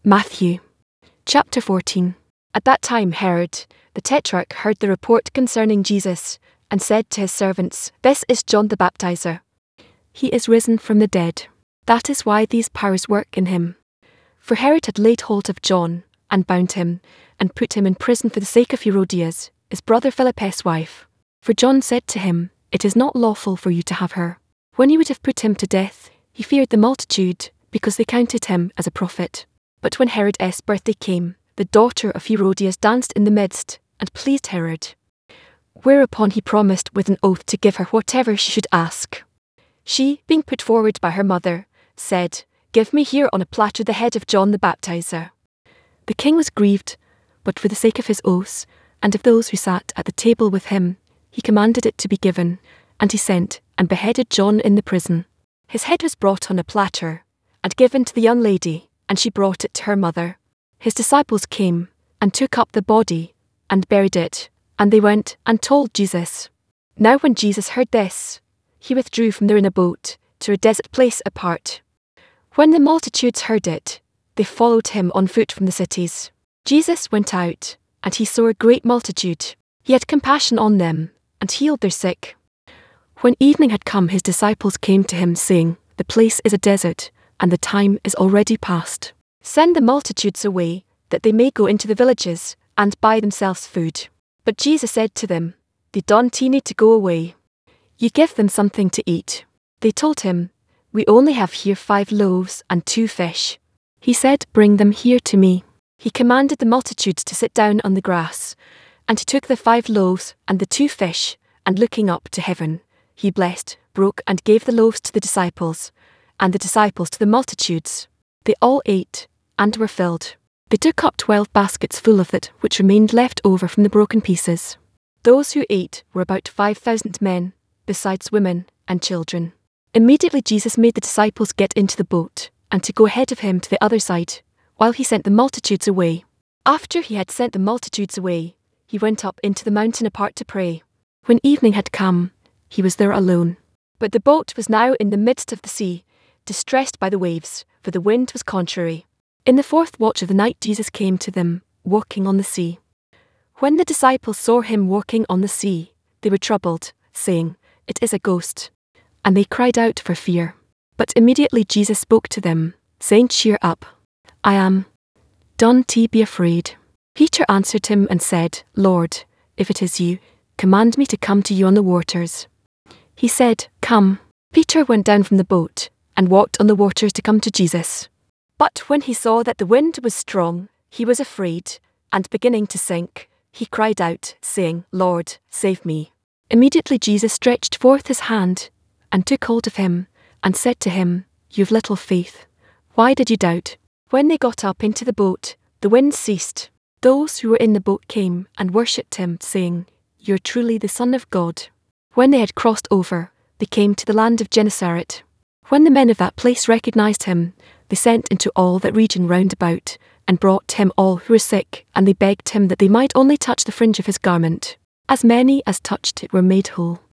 Matthew chapter 14. At that time Herod, the Tetrarch, heard the report concerning Jesus, and said to his servants, "This is John the Baptizer. He is risen from the dead. That is why these powers work in him." For Herod had laid hold of John, and bound him, and put him in prison for the sake of Herodias, his brother Philip's wife. For John said to him, "It is not lawful for you to have her." When he would have put him to death, he feared the multitude, because they counted him as a prophet. But when Herod's birthday came, the daughter of Herodias danced in the midst, and pleased Herod. Whereupon he promised with an oath to give her whatever she should ask. She, being put forward by her mother, said, "Give me here on a platter the head of John the Baptizer." The king was grieved, but for the sake of his oaths, and of those who sat at the table with him, he commanded it to be given, and he sent and beheaded John in the prison. His head was brought on a platter, and given to the young lady, and she brought it to her mother. His disciples came, and took up the body, and buried it, and they went and told Jesus. Now when Jesus heard this, he withdrew from there in a boat, to a desert place apart. When the multitudes heard it, they followed him on foot from the cities. Jesus went out, and he saw a great multitude. He had compassion on them, and healed their sick. When evening had come, his disciples came to him, saying, "The place is a desert, and the time is already past. Send the multitudes away, that they may go into the villages, and buy themselves food." But Jesus said to them, "They don't need to go away. You give them something to eat." They told him, "We only have here 5 loaves and 2 fish. He said, "Bring them here to me." He commanded the multitudes to sit down on the grass, and he took the 5 loaves and the 2 fish, and looking up to heaven, he blessed, broke, and gave the loaves to the disciples, and the disciples to the multitudes. They all ate, and were filled. They took up 12 baskets full of it which remained left over from the broken pieces. Those who ate were about 5,000 men, besides women and children. Immediately Jesus made the disciples get into the boat, and to go ahead of him to the other side, while he sent the multitudes away. After he had sent the multitudes away, he went up into the mountain apart to pray. When evening had come, he was there alone. But the boat was now in the midst of the sea, distressed by the waves, for the wind was contrary. In the 4th watch of the night Jesus came to them, walking on the sea. When the disciples saw him walking on the sea, they were troubled, saying, "It is a ghost." And they cried out for fear. But immediately Jesus spoke to them, saying, "Cheer up. I am. Don't be afraid." Peter answered him and said, "Lord, if it is you, command me to come to you on the waters." He said, "Come." Peter went down from the boat, and walked on the waters to come to Jesus. But when he saw that the wind was strong, he was afraid, and beginning to sink, he cried out, saying, "Lord, save me." Immediately Jesus stretched forth his hand, and took hold of him, and said to him, "You have little faith. Why did you doubt?" When they got up into the boat, the wind ceased. Those who were in the boat came and worshipped him, saying, "You are truly the Son of God." When they had crossed over, they came to the land of Gennesaret. When the men of that place recognized him, they sent into all that region round about, and brought to him all who were sick, and they begged him that they might only touch the fringe of his garment. As many as touched it were made whole.